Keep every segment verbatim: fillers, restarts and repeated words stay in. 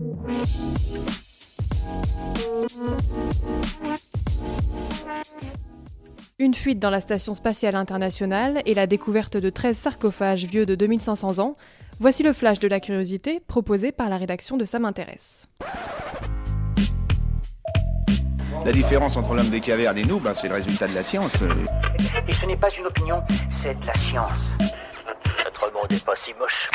Une fuite dans la Station spatiale internationale et la découverte de treize sarcophages vieux de deux mille cinq cents ans, voici le flash de la curiosité proposé par la rédaction de Ça m'intéresse. La différence entre l'homme des cavernes et nous, ben, c'est le résultat de la science. Et ce n'est pas une opinion, c'est de la science. Notre monde n'est pas si moche.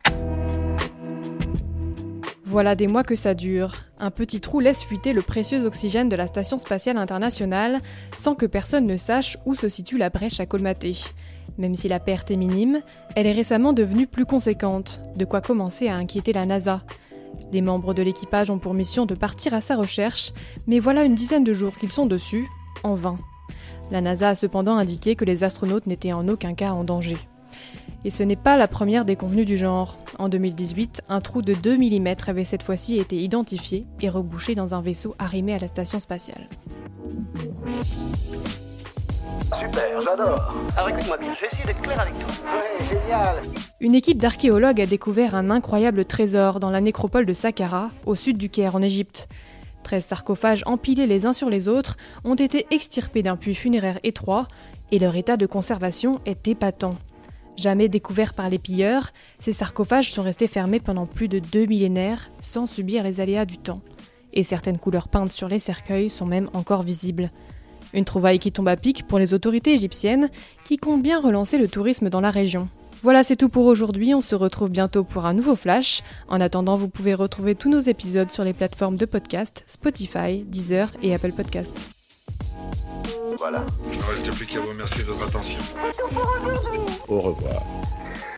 Voilà des mois que ça dure. Un petit trou laisse fuiter le précieux oxygène de la Station spatiale internationale sans que personne ne sache où se situe la brèche à colmater. Même si la perte est minime, elle est récemment devenue plus conséquente, de quoi commencer à inquiéter la NASA. Les membres de l'équipage ont pour mission de partir à sa recherche, mais voilà une dizaine de jours qu'ils sont dessus, en vain. La NASA a cependant indiqué que les astronautes n'étaient en aucun cas en danger. Et ce n'est pas la première déconvenue du genre. En deux mille dix-huit, un trou de deux millimètres avait cette fois-ci été identifié et rebouché dans un vaisseau arrimé à la station spatiale. Super, j'adore. Alors écoute-moi bien, je vais essayer d'être clair avec toi. Ouais, génial. Une équipe d'archéologues a découvert un incroyable trésor dans la nécropole de Saqqara, au sud du Caire en Égypte. treize sarcophages empilés les uns sur les autres ont été extirpés d'un puits funéraire étroit et leur état de conservation est épatant. Jamais découverts par les pilleurs, ces sarcophages sont restés fermés pendant plus de deux millénaires sans subir les aléas du temps. Et certaines couleurs peintes sur les cercueils sont même encore visibles. Une trouvaille qui tombe à pic pour les autorités égyptiennes qui comptent bien relancer le tourisme dans la région. Voilà, c'est tout pour aujourd'hui, on se retrouve bientôt pour un nouveau flash. En attendant, vous pouvez retrouver tous nos épisodes sur les plateformes de podcast, Spotify, Deezer et Apple Podcasts. Voilà. Il ne reste plus qu'à vous remercier de votre attention. Au revoir.